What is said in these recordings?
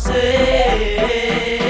você.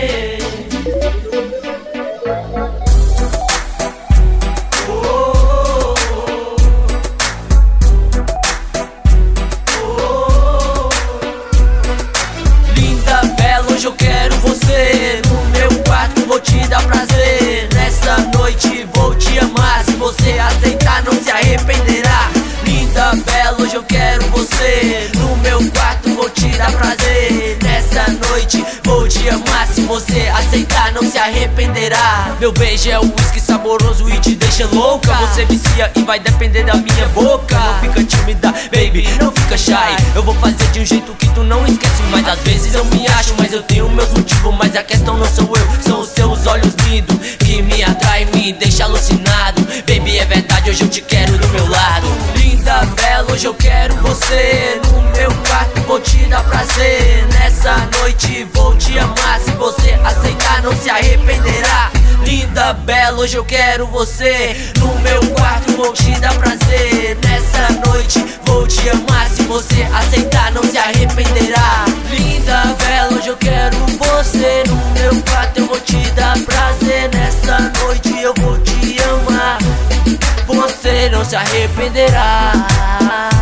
Linda, bela, hoje eu quero você no meu quarto, vou te dar prazer. Nessa noite vou te amar, se você aceitar não se arrependerá. Linda, bela, hoje eu quero você no meu quarto, vou te dar prazer. Nessa noite vou te amar, se você aceitar não se arrependerá. Meu beijo é um whisky saboroso e te deixa louca. Você vicia e vai depender da minha boca. Não fica tímida, baby, não fica shy. Eu vou fazer de um jeito que tu não esquece. Mas às vezes eu me acho, mas eu tenho meus motivos. Mas a questão não sou eu, são os seus olhos lindos que me atraem, me deixa alucinado. Baby, é verdade, hoje eu te quero do meu lado. Linda, bela, hoje eu quero você no meu quarto, vou te dar prazer. Nessa noite vou te amar, se você aceitar não se arrependerá. Linda, bela, hoje eu quero você no meu quarto, vou te dar prazer. Nessa noite vou te amar, se você aceitar não se arrependerá. Linda, bela, hoje eu quero você no meu quarto, eu vou te dar prazer. Nessa noite eu vou te amar, você não se arrependerá.